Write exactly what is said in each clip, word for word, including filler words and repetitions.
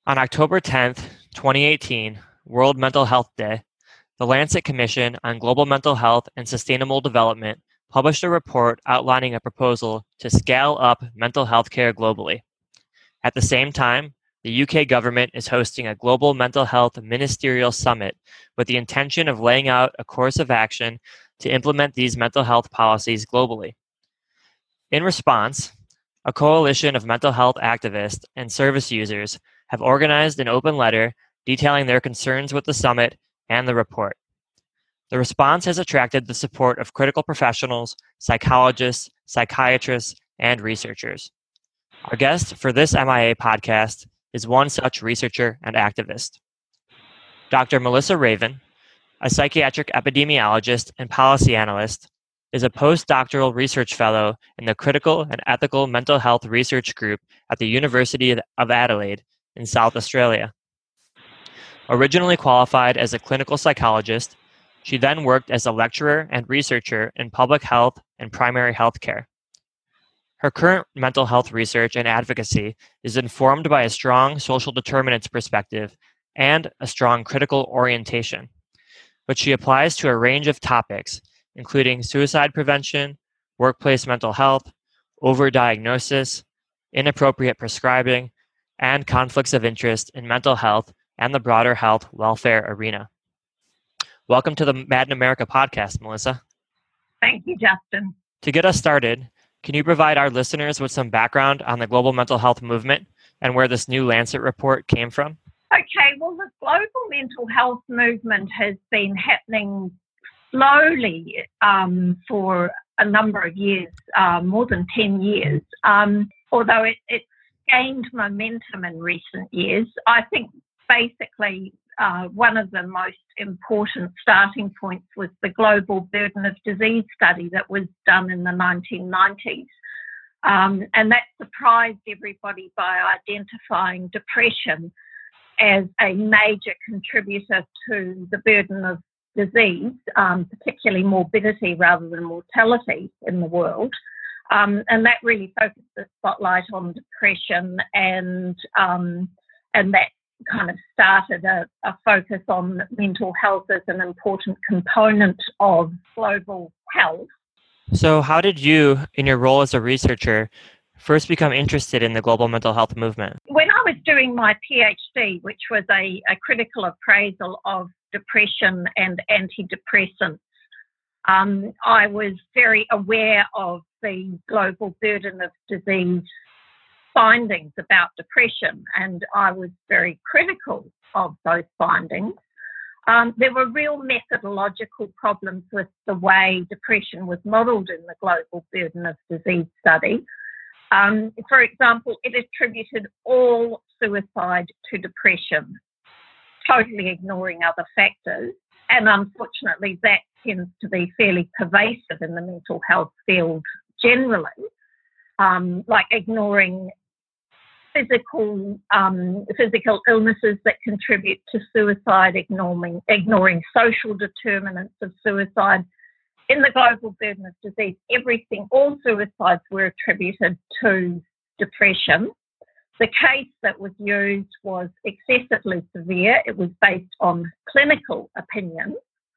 On October tenth, twenty eighteen, World Mental Health Day, the Lancet Commission on Global Mental Health and Sustainable Development published a report outlining a proposal to scale up mental health care globally. At the same time, the U K government is hosting a global mental health ministerial summit with the intention of laying out a course of action to implement these mental health policies globally. In response, a coalition of mental health activists and service users have organized an open letter detailing their concerns with the summit and the report. The response has attracted the support of critical professionals, psychologists, psychiatrists, and researchers. Our guest for this M I A podcast is one such researcher and activist. Doctor Melissa Raven, a psychiatric epidemiologist and policy analyst, is a postdoctoral research fellow in the Critical and Ethical Mental Health Research Group at the University of Adelaide in South Australia. Originally qualified as a clinical psychologist, she then worked as a lecturer and researcher in public health and primary health care. Her current mental health research and advocacy is informed by a strong social determinants perspective and a strong critical orientation, which she applies to a range of topics, including suicide prevention, workplace mental health, overdiagnosis, inappropriate prescribing, and conflicts of interest in mental health and the broader health welfare arena. Welcome to the Mad in America podcast, Melissa. Thank you, Justin. To get us started, can you provide our listeners with some background on the global mental health movement and where this new Lancet report came from? Okay, well, the global mental health movement has been happening slowly um, for a number of years, uh, more than ten years, um, although it, it's gained momentum in recent years. I think basically uh, one of the most important starting points was the Global Burden of Disease study that was done in the nineteen nineties. Um, and that surprised everybody by identifying depression as a major contributor to the burden of disease, um, particularly morbidity rather than mortality in the world. Um, and that really focused the spotlight on depression, and um, and that kind of started a, a focus on mental health as an important component of global health. So how did you, in your role as a researcher, first become interested in the global mental health movement? When I was doing my PhD, which was a, a critical appraisal of depression and antidepressants, um, I was very aware of the global burden of disease findings about depression, and I was very critical of those findings. Um, there were real methodological problems with the way depression was modelled in the Global Burden of Disease study. Um, for example, it attributed all suicide to depression, totally ignoring other factors. And unfortunately, that tends to be fairly pervasive in the mental health field generally, um, like ignoring physical um, physical illnesses that contribute to suicide, ignoring, ignoring social determinants of suicide. In the Global Burden of Disease, everything, all suicides were attributed to depression. The case that was used was excessively severe. It was based on clinical opinion.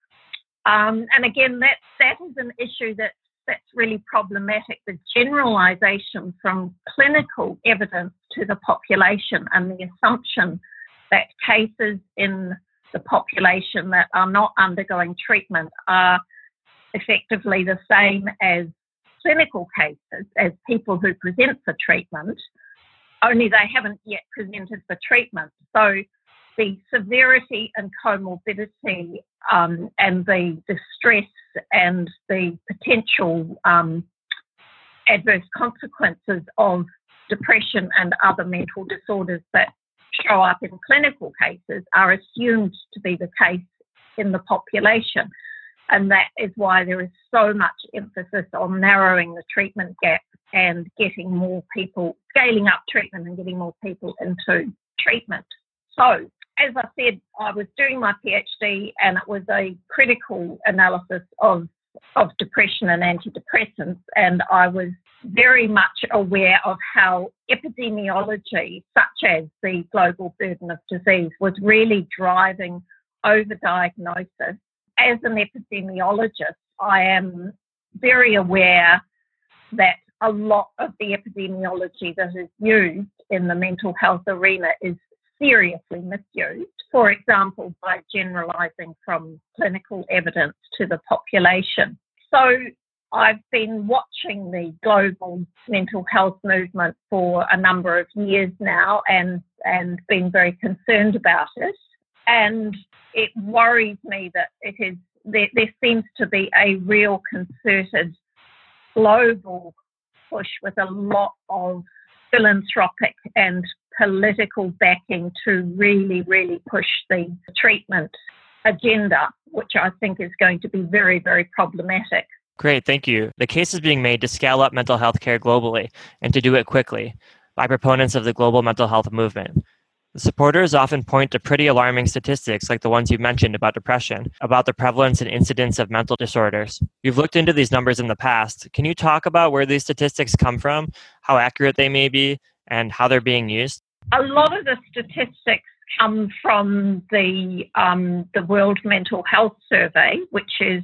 Um, and again, that, that is an issue that, that's really problematic, the generalisation from clinical evidence to the population and the assumption that cases in the population that are not undergoing treatment are effectively the same as clinical cases, as people who present for treatment, only they haven't yet presented for treatment. So the severity and comorbidity um, and the, the stress and the potential um, adverse consequences of depression and other mental disorders that show up in clinical cases are assumed to be the case in the population. And that is why there is so much emphasis on narrowing the treatment gap and getting more people, scaling up treatment and getting more people into treatment. So, as I said, I was doing my PhD and it was a critical analysis of of depression and antidepressants, and I was very much aware of how epidemiology, such as the global burden of disease, was really driving overdiagnosis. As an epidemiologist, I am very aware that a lot of the epidemiology that is used in the mental health arena is seriously misused, for example, by generalising from clinical evidence to the population. So I've been watching the global mental health movement for a number of years now and, and been very concerned about it. And it worries me that it is there, there seems to be a real concerted global push with a lot of philanthropic and political backing to really, really push the treatment agenda, which I think is going to be very, very problematic. Great, thank you. The case is being made to scale up mental health care globally and to do it quickly by proponents of the global mental health movement. The supporters often point to pretty alarming statistics like the ones you mentioned about depression, about the prevalence and incidence of mental disorders. You've looked into these numbers in the past. Can you talk about where these statistics come from, how accurate they may be, and how they're being used? A lot of the statistics come from the um, the World Mental Health Survey, which is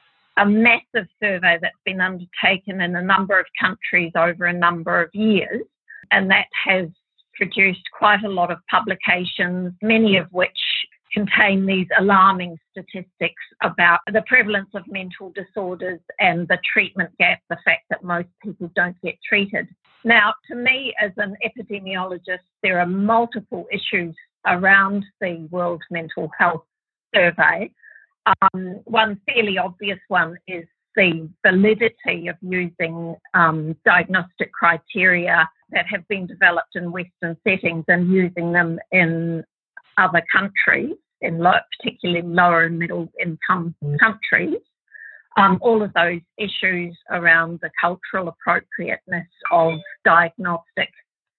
a massive survey that's been undertaken in a number of countries over a number of years, and that has produced quite a lot of publications, many of which contain these alarming statistics about the prevalence of mental disorders and the treatment gap, the fact that most people don't get treated. Now, to me, as an epidemiologist, there are multiple issues around the World Mental Health Survey. Um, one fairly obvious one is the validity of using um, diagnostic criteria that have been developed in Western settings and using them in other countries, in low, particularly lower and middle income countries. Um, all of those issues around the cultural appropriateness of diagnostic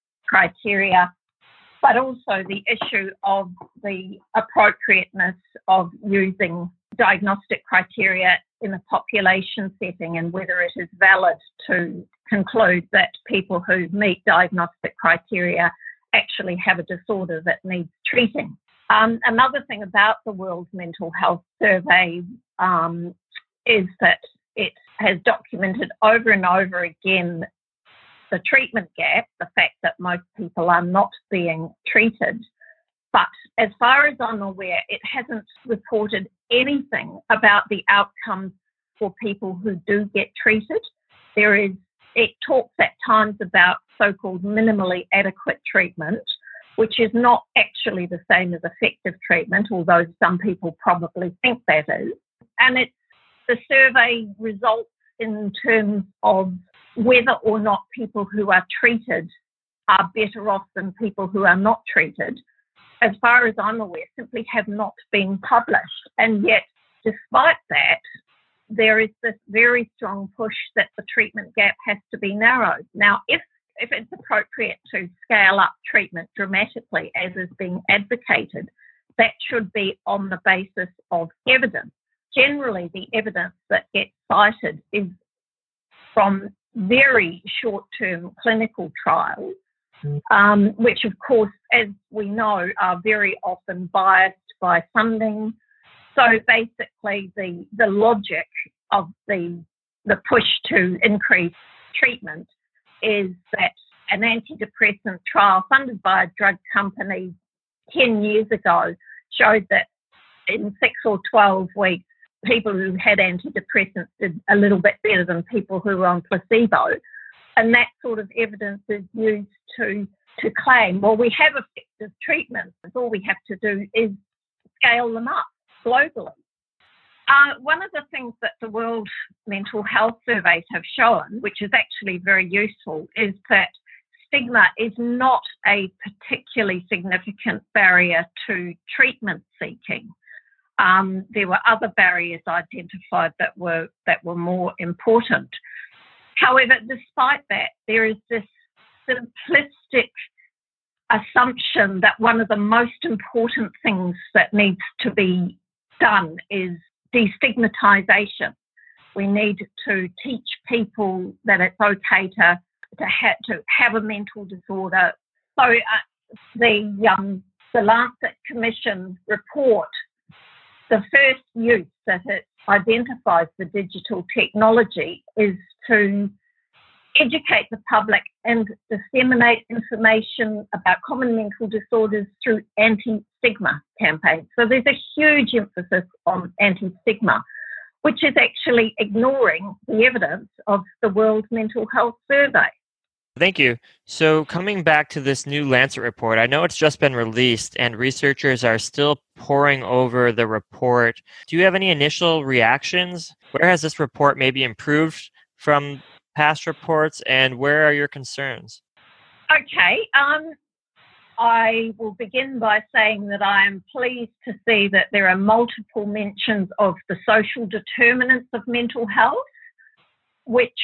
criteria, but also the issue of the appropriateness of using diagnostic criteria in a population setting and whether it is valid to conclude that people who meet diagnostic criteria actually have a disorder that needs treating. Um, another thing about the World Mental Health Survey um, is that it has documented over and over again the treatment gap, the fact that most people are not being treated. But as far as I'm aware, it hasn't reported anything about the outcomes for people who do get treated. There is, it talks at times about so-called minimally adequate treatment, which is not actually the same as effective treatment, although some people probably think that is. And it's the survey results in terms of whether or not people who are treated are better off than people who are not treated, as far as I'm aware, simply have not been published. And yet, despite that, there is this very strong push that the treatment gap has to be narrowed. Now, if, if it's appropriate to scale up treatment dramatically, as is being advocated, that should be on the basis of evidence. Generally, the evidence that gets cited is from very short-term clinical trials, um, which, of course, as we know, are very often biased by funding. So basically, the, the logic of the, the push to increase treatment is that an antidepressant trial funded by a drug company ten years ago showed that in six or twelve weeks, people who had antidepressants did a little bit better than people who were on placebo. And that sort of evidence is used to, to claim, well, we have effective treatments. All we have to do is scale them up globally. Uh, one of the things that the World Mental Health Surveys have shown, which is actually very useful, is that stigma is not a particularly significant barrier to treatment seeking. Um, there were other barriers identified that were that were more important. However, despite that, there is this simplistic assumption that one of the most important things that needs to be done is destigmatisation, We need to teach people that it's okay to to, ha- to have a mental disorder. So uh, the um, the Lancet Commission report, the first use that it identifies the digital technology is to educate the public and disseminate information about common mental disorders through anti-stigma campaigns. So there's a huge emphasis on anti-stigma, which is actually ignoring the evidence of the World Mental Health Survey. Thank you. So coming back to this new Lancet report, I know it's just been released and researchers are still poring over the report. Do you have any initial reactions? Where has this report maybe improved from past reports, and where are your concerns? Okay. Um, I will begin by saying that I am pleased to see that there are multiple mentions of the social determinants of mental health, which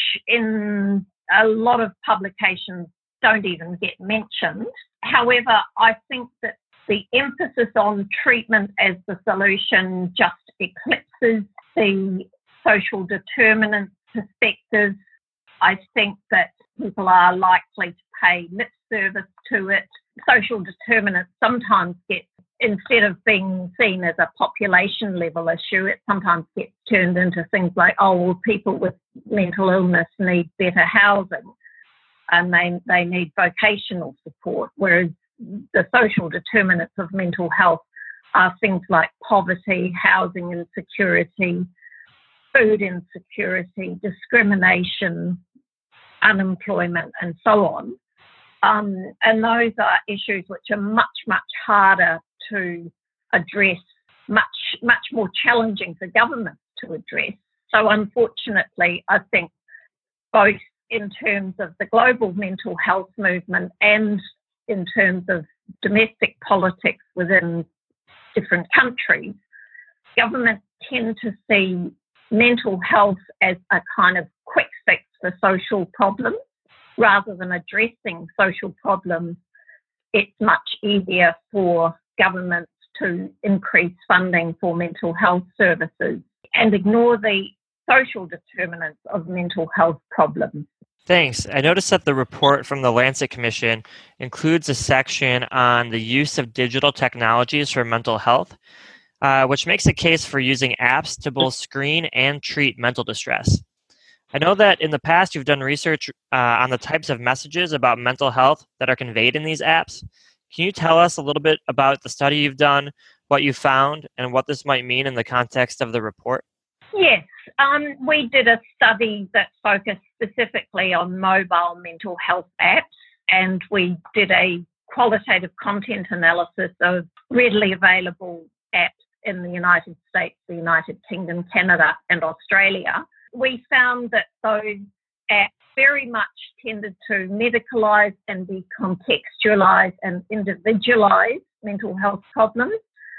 in a lot of publications don't even get mentioned. However, I think that the emphasis on treatment as the solution just eclipses the social determinant perspective. I think that people are likely to pay lip service to it. Social determinants sometimes get, instead of being seen as a population level issue, it sometimes gets turned into things like, oh, well, people with mental illness need better housing and they, they need vocational support, whereas the social determinants of mental health are things like poverty, housing insecurity, food insecurity, discrimination, unemployment, and so on. Um, and those are issues which are much, much harder to address, much, much more challenging for governments to address. So unfortunately, I think both in terms of the global mental health movement and in terms of domestic politics within different countries, governments tend to see mental health as a kind of quick fix for social problems. Rather than addressing social problems, it's much easier for governments to increase funding for mental health services and ignore the social determinants of mental health problems. Thanks. I noticed that the report from the Lancet Commission includes a section on the use of digital technologies for mental health, uh, which makes a case for using apps to both screen and treat mental distress. I know that in the past you've done research uh, on the types of messages about mental health that are conveyed in these apps. Can you tell us a little bit about the study you've done, what you found, and what this might mean in the context of the report? Yes, um, we did a study that focused specifically on mobile mental health apps, and we did a qualitative content analysis of readily available apps in the United States, the United Kingdom, Canada, and Australia. We found that those apps very much tended to medicalise and decontextualise and individualise mental health problems.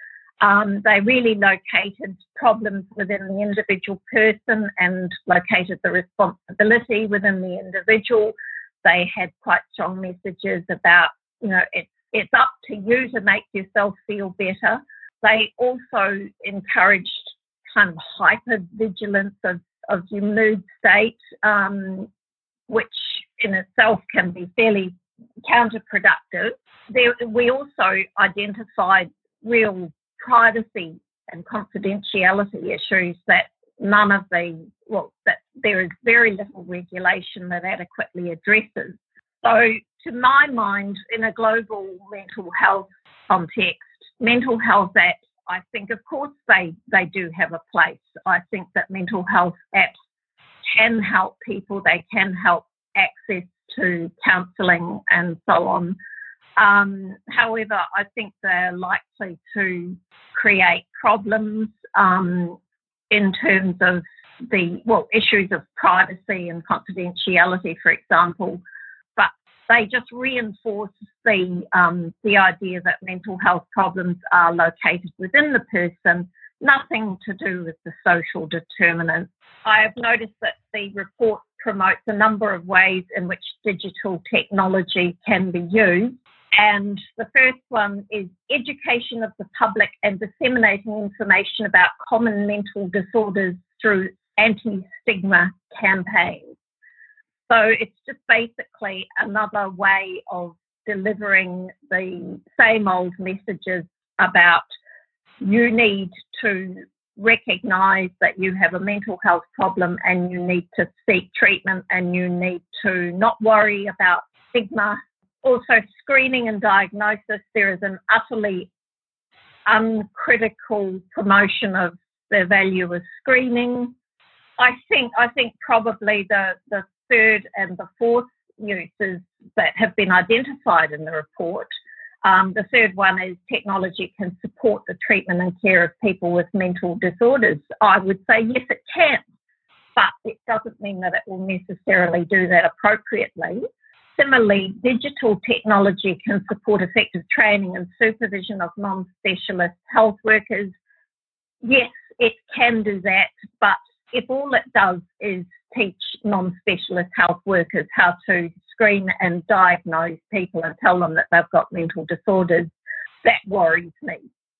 Um, they really located problems within the individual person and located the responsibility within the individual. They had quite strong messages about, you know, it's, it's up to you to make yourself feel better. They also encouraged kind of hyper-vigilance of of your mood state, um, which in itself can be fairly counterproductive. There, we also identified real privacy and confidentiality issues that none of the, well, that there is very little regulation that adequately addresses. So to my mind, in a global mental health context, mental health apps, I think, of course, they, they do have a place. I think that mental health apps can help people. They can help access to counselling and so on. Um, however, I think they're likely to create problems um, in terms of the, well, issues of privacy and confidentiality, for example. But they just reinforce the um, the idea that mental health problems are located within the person, nothing to do with the social determinants. I have noticed that the report promotes a number of ways in which digital technology can be used. And the first one is education of the public and disseminating information about common mental disorders through anti-stigma campaigns. So it's just basically another way of delivering the same old messages about you need to recognise that you have a mental health problem and you need to seek treatment and you need to not worry about stigma. Also, screening and diagnosis, there is an utterly uncritical promotion of the value of screening. I think I think probably the, the third and the fourth uses that have been identified in the report. Um, the third one is technology can support the treatment and care of people with mental disorders. I would say yes, it can, but it doesn't mean that it will necessarily do that appropriately. Similarly, digital technology can support effective training and supervision of non-specialist health workers. Yes, it can do that, but if all it does is teach non-specialist health workers how to screen and diagnose people and tell them that they've got mental disorders, that worries me.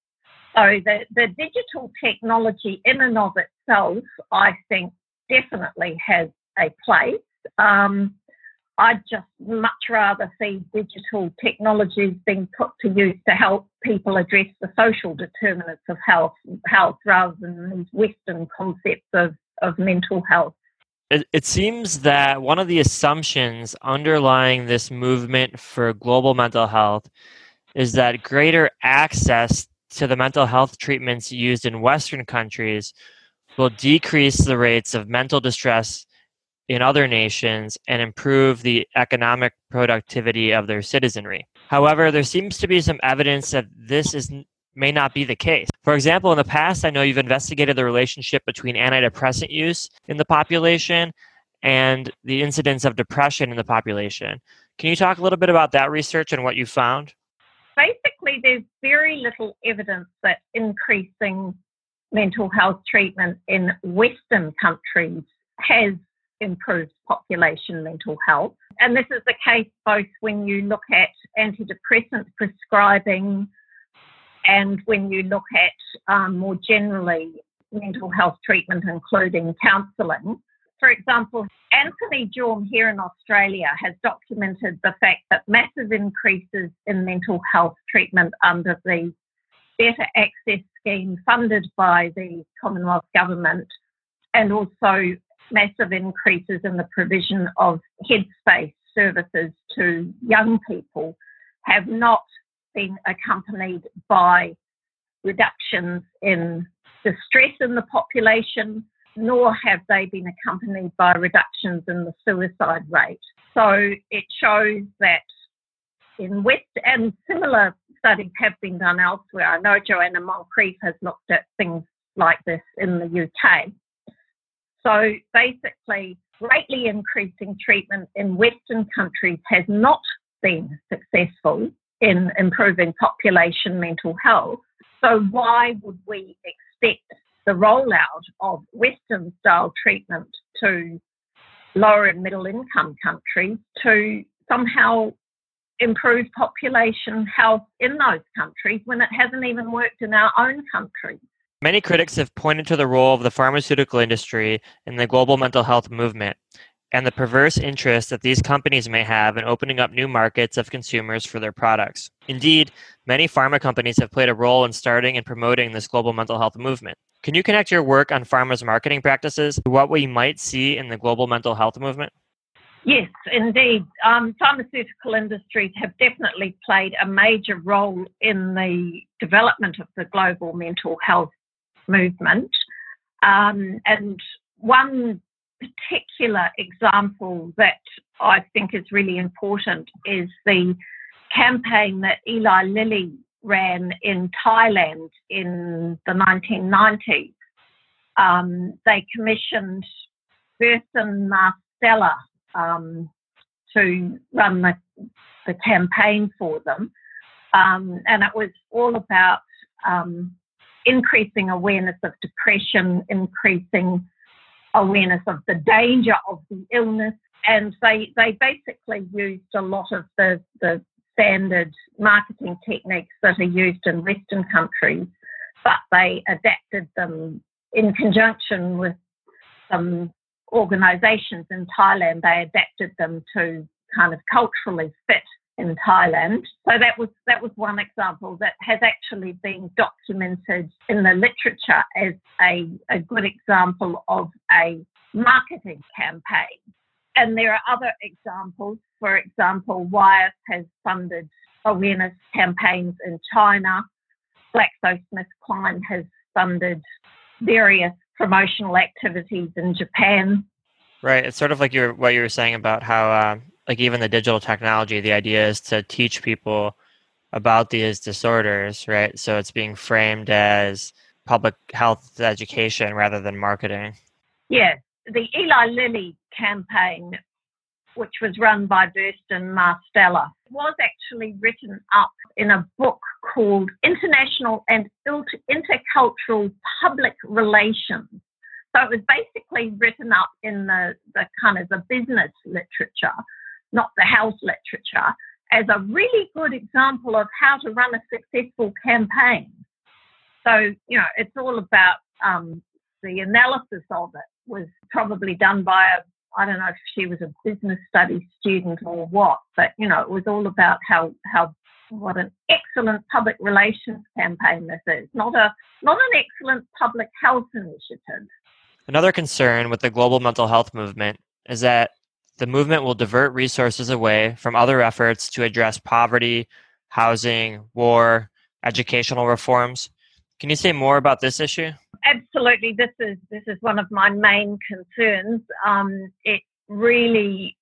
So the, the digital technology in and of itself, I think, definitely has a place. Um, I'd just much rather see digital technologies being put to use to help people address the social determinants of health, health rather than these Western concepts of, of mental health. It, it seems that one of the assumptions underlying this movement for global mental health is that greater access to the mental health treatments used in Western countries will decrease the rates of mental distress in other nations and improve the economic productivity of their citizenry. However, there seems to be some evidence that this is may not be the case. For example, in the past, I know you've investigated the relationship between antidepressant use in the population and the incidence of depression in the population. Can you talk a little bit about that research and what you found? Basically, there's very little evidence that increasing mental health treatment in Western countries has improved population mental health. And this is the case both when you look at antidepressant prescribing and when you look at um, more generally mental health treatment, including counselling. For example, Anthony Jorm here in Australia has documented the fact that massive increases in mental health treatment under the Better Access Scheme funded by the Commonwealth Government, and also massive increases in the provision of headspace services to young people, have not been accompanied by reductions in distress in the population, nor have they been accompanied by reductions in the suicide rate. So it shows that in West, and similar studies have been done elsewhere. I know Joanna Moncrief has looked at things like this in the U K. So basically, greatly increasing treatment in Western countries has not been successful in improving population mental health. So why would we expect the rollout of Western-style treatment to lower and middle-income countries to somehow improve population health in those countries when it hasn't even worked in our own country? Many critics have pointed to the role of the pharmaceutical industry in the global mental health movement and the perverse interest that these companies may have in opening up new markets of consumers for their products. Indeed, many pharma companies have played a role in starting and promoting this global mental health movement. Can you connect your work on pharma's marketing practices to what we might see in the global mental health movement? Yes, indeed. Um, pharmaceutical industries have definitely played a major role in the development of the global mental health movement. Um, and one particular example that I think is really important is the campaign that Eli Lilly ran in Thailand in the nineteen nineties. Um, they commissioned Burson Marsteller um, to run the, the campaign for them. Um, and it was all about um, increasing awareness of depression, increasing awareness of the danger of the illness. And they, they basically used a lot of the, the standard marketing techniques that are used in Western countries, but they adapted them in conjunction with some organisations in Thailand, they adapted them to kind of culturally fit in Thailand. So that was that was one example that has actually been documented in the literature as a, a good example of a marketing campaign. And there are other examples. For example, Wyeth has funded awareness campaigns in China. GlaxoSmithKline has funded various promotional activities in Japan. Right. It's sort of like you're, what you were saying about how, uh, like even the digital technology, the idea is to teach people about these disorders, right? So it's being framed as public health education rather than marketing. Yes. The Eli Lilly campaign, which was run by Burston Marstella, was actually written up in a book called International and Intercultural Public Relations. So it was basically written up in the, the kind of the business literature, not the health literature, as a really good example of how to run a successful campaign. So, you know, it's all about um, the analysis of it was probably done by a, I don't know if she was a business studies student or what, but, you know, it was all about how, how what an excellent public relations campaign this is, not a not an excellent public health initiative. Another concern with the global mental health movement is that the movement will divert resources away from other efforts to address poverty, housing, war, educational reforms. Can you say more about this issue? Absolutely. This is this is one of my main concerns. Um, it really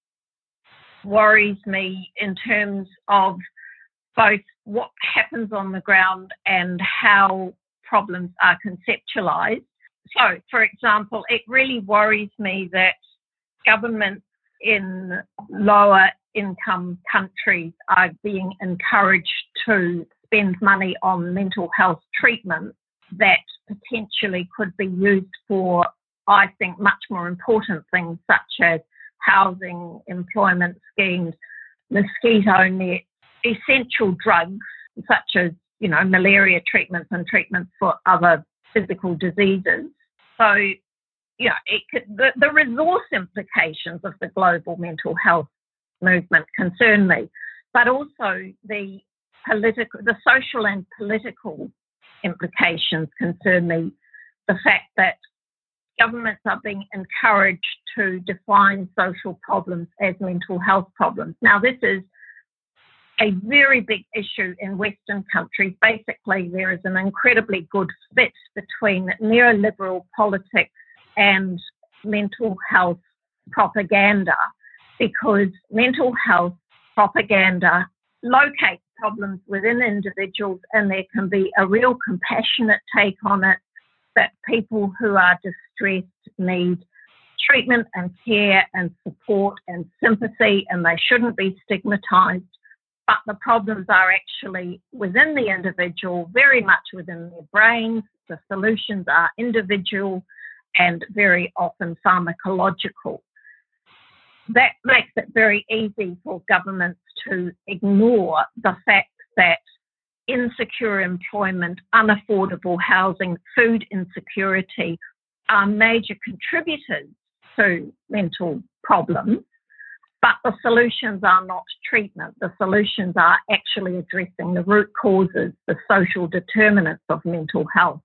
worries me in terms of both what happens on the ground and how problems are conceptualized. So, for example, it really worries me that governments in lower income countries are being encouraged to spend money on mental health treatment that potentially could be used for, I think, much more important things such as housing, employment schemes, mosquito nets, essential drugs such as, you know, malaria treatments and treatments for other physical diseases. So, you know, it could, the, the resource implications of the global mental health movement concern me, but also the political, the social and political implications concern me. The fact that governments are being encouraged to define social problems as mental health problems. Now, this is a very big issue in Western countries. Basically, there is an incredibly good fit between neoliberal politics and mental health propaganda, because mental health propaganda locates problems within individuals, and there can be a real compassionate take on it, that people who are distressed need treatment and care and support and sympathy, and they shouldn't be stigmatized. But the problems are actually within the individual, very much within their brains. The solutions are individual and very often pharmacological. That makes it very easy for governments to ignore the fact that insecure employment, unaffordable housing, food insecurity are major contributors to mental problems. But the solutions are not treatment. The solutions are actually addressing the root causes, the social determinants of mental health.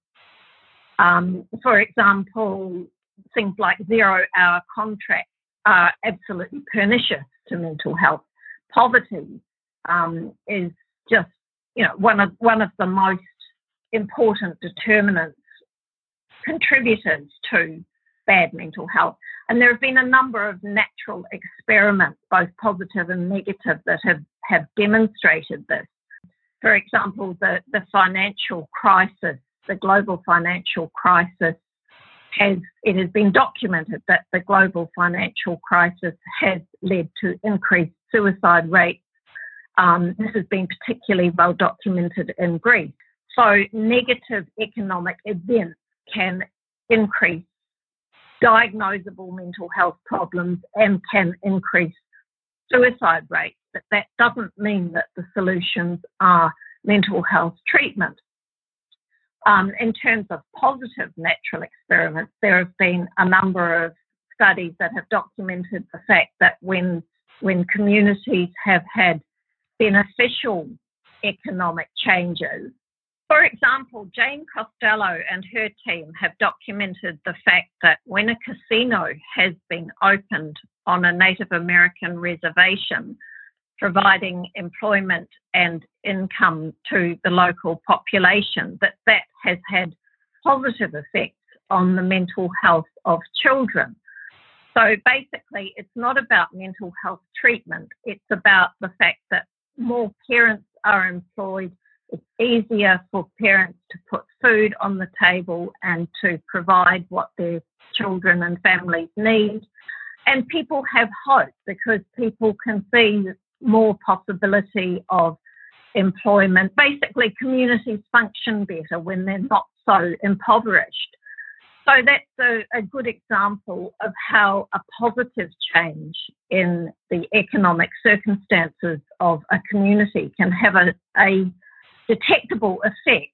Um, for example, things like zero-hour contracts are absolutely pernicious to mental health. Poverty um, is just, you know, one of one of the most important determinants, contributors to bad mental health. And there have been a number of natural experiments, both positive and negative, that have, have demonstrated this. For example, the, the financial crisis, the global financial crisis, has it has been documented that the global financial crisis has led to increased suicide rates. Um, this has been particularly well documented in Greece. So negative economic events can increase diagnosable mental health problems and can increase suicide rates, but that doesn't mean that the solutions are mental health treatment. Um, in terms of positive natural experiments, there have been a number of studies that have documented the fact that when when communities have had beneficial economic changes, for example, Jane Costello and her team have documented the fact that when a casino has been opened on a Native American reservation, providing employment and income to the local population, that that has had positive effects on the mental health of children. So basically, it's not about mental health treatment. It's about the fact that more parents are employed. It's easier for parents to put food on the table and to provide what their children and families need. And people have hope because people can see more possibility of employment. Basically, communities function better when they're not so impoverished. So that's a, a good example of how a positive change in the economic circumstances of a community can have a, a detectable effect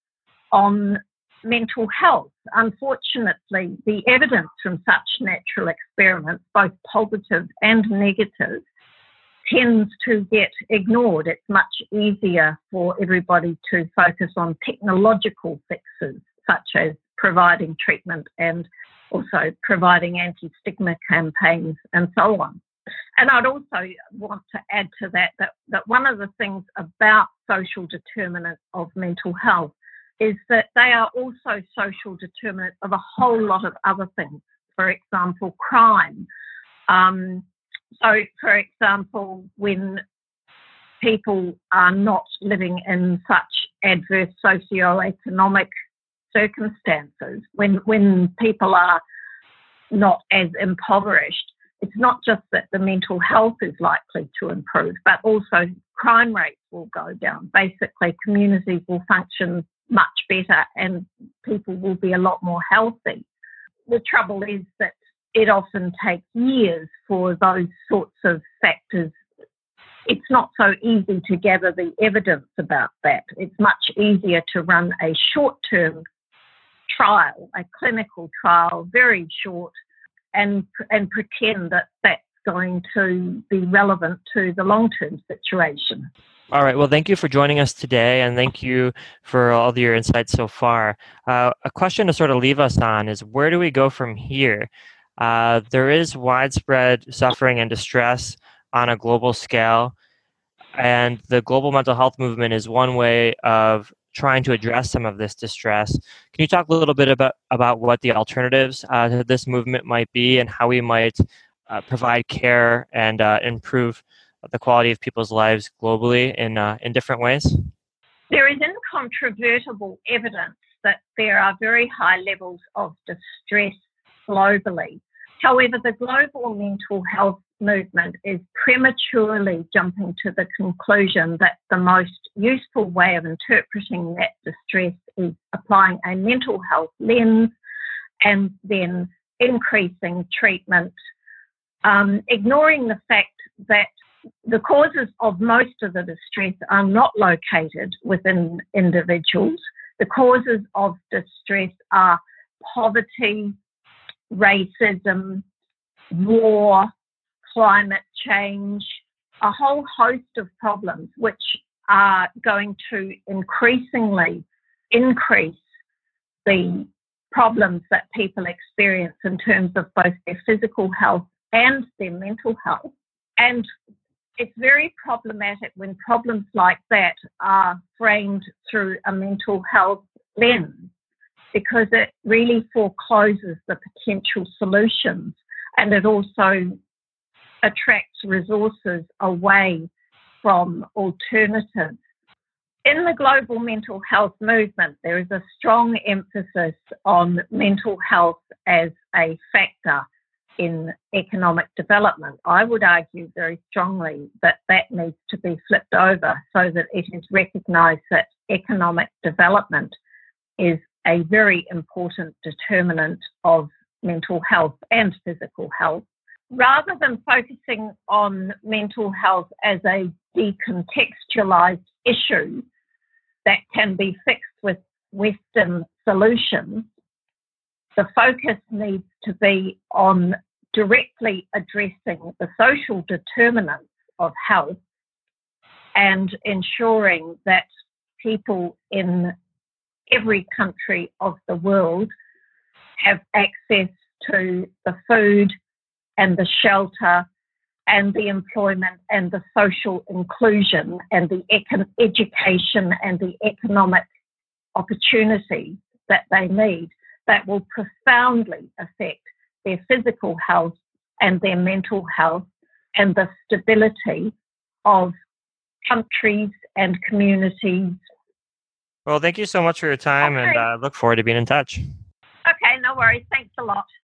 on mental health. Unfortunately, the evidence from such natural experiments, both positive and negative, tends to get ignored. It's much easier for everybody to focus on technological fixes, such as providing treatment and also providing anti-stigma campaigns and so on. And I'd also want to add to that, that that one of the things about social determinants of mental health is that they are also social determinants of a whole lot of other things. For example, crime. Um, so, for example, when people are not living in such adverse socioeconomic circumstances, when when people are not as impoverished, it's not just that the mental health is likely to improve, but also crime rates will go down. Basically, communities will function much better and people will be a lot more healthy. The trouble is that it often takes years for those sorts of factors. It's not so easy to gather the evidence about that. It's much easier to run a short-term trial, a clinical trial, very short, and and pretend that that's going to be relevant to the long-term situation. All right. Well, thank you for joining us today, and thank you for all of your insights so far. Uh, a question to sort of leave us on is, where do we go from here? Uh, there is widespread suffering and distress on a global scale, and the global mental health movement is one way of trying to address some of this distress. Can you talk a little bit about, about what the alternatives uh, to this movement might be and how we might uh, provide care and uh, improve the quality of people's lives globally in uh, in different ways? There is incontrovertible evidence that there are very high levels of distress globally. However, the global mental health movement is prematurely jumping to the conclusion that the most useful way of interpreting that distress is applying a mental health lens and then increasing treatment, um, ignoring the fact that the causes of most of the distress are not located within individuals. The causes of distress are poverty, racism, war, climate change, a whole host of problems which are going to increasingly increase the problems that people experience in terms of both their physical health and their mental health. And it's very problematic when problems like that are framed through a mental health lens, because it really forecloses the potential solutions, and it also attracts resources away from alternatives. In the global mental health movement, there is a strong emphasis on mental health as a factor in economic development. I would argue very strongly that that needs to be flipped over so that it is recognised that economic development is a very important determinant of mental health and physical health. Rather than focusing on mental health as a decontextualised issue that can be fixed with Western solutions, the focus needs to be on directly addressing the social determinants of health and ensuring that people in every country of the world have access to the food and the shelter and the employment and the social inclusion and the econ- education and the economic opportunities that they need that will profoundly affect their physical health and their mental health and the stability of countries and communities. Well, thank you so much for your time, Okay. and I uh, look forward to being in touch. Okay, no worries. Thanks a lot.